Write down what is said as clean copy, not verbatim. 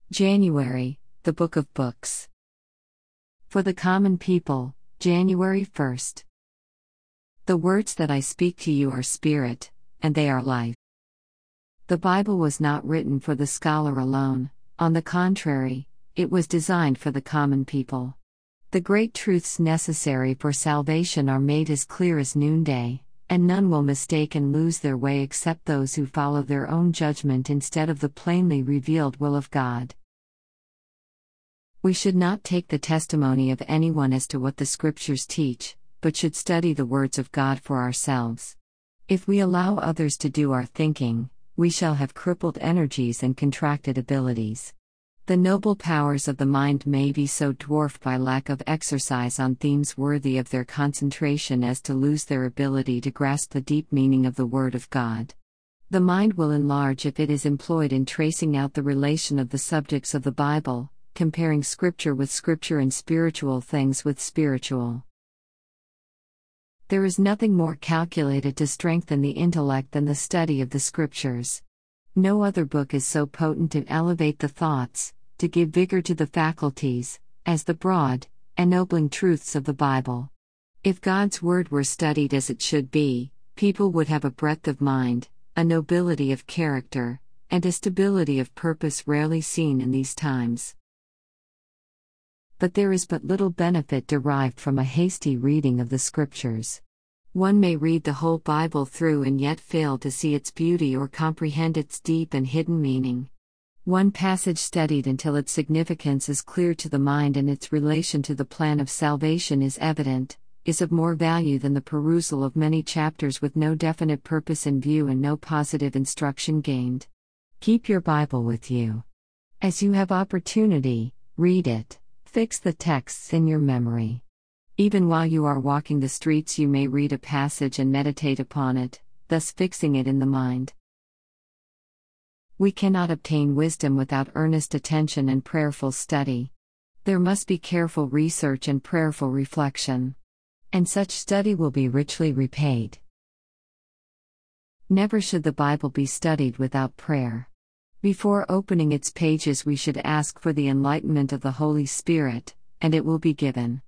January, the Book of Books. For the common people, January 1st. The words that I speak to you are spirit, and they are life. The Bible was not written for the scholar alone, on the contrary, it was designed for the common people. The great truths necessary for salvation are made as clear as noonday, and none will mistake and lose their way except those who follow their own judgment instead of the plainly revealed will of God. We should not take the testimony of anyone as to what the Scriptures teach, but should study the words of God for ourselves. If we allow others to do our thinking, we shall have crippled energies and contracted abilities. The noble powers of the mind may be so dwarfed by lack of exercise on themes worthy of their concentration as to lose their ability to grasp the deep meaning of the Word of God. The mind will enlarge if it is employed in tracing out the relation of the subjects of the Bible, comparing Scripture with Scripture and spiritual things with spiritual. There is nothing more calculated to strengthen the intellect than the study of the Scriptures. No other book is so potent to elevate the thoughts, to give vigor to the faculties, as the broad, ennobling truths of the Bible. If God's Word were studied as it should be, people would have a breadth of mind, a nobility of character, and a stability of purpose rarely seen in these times. But there is but little benefit derived from a hasty reading of the Scriptures. One may read the whole Bible through and yet fail to see its beauty or comprehend its deep and hidden meaning. One passage studied until its significance is clear to the mind and its relation to the plan of salvation is evident, is of more value than the perusal of many chapters with no definite purpose in view and no positive instruction gained. Keep your Bible with you. As you have opportunity, read it, fix the texts in your memory. Even while you are walking the streets, you may read a passage and meditate upon it, thus fixing it in the mind. We cannot obtain wisdom without earnest attention and prayerful study. There must be careful research and prayerful reflection. And such study will be richly repaid. Never should the Bible be studied without prayer. Before opening its pages, we should ask for the enlightenment of the Holy Spirit, and it will be given.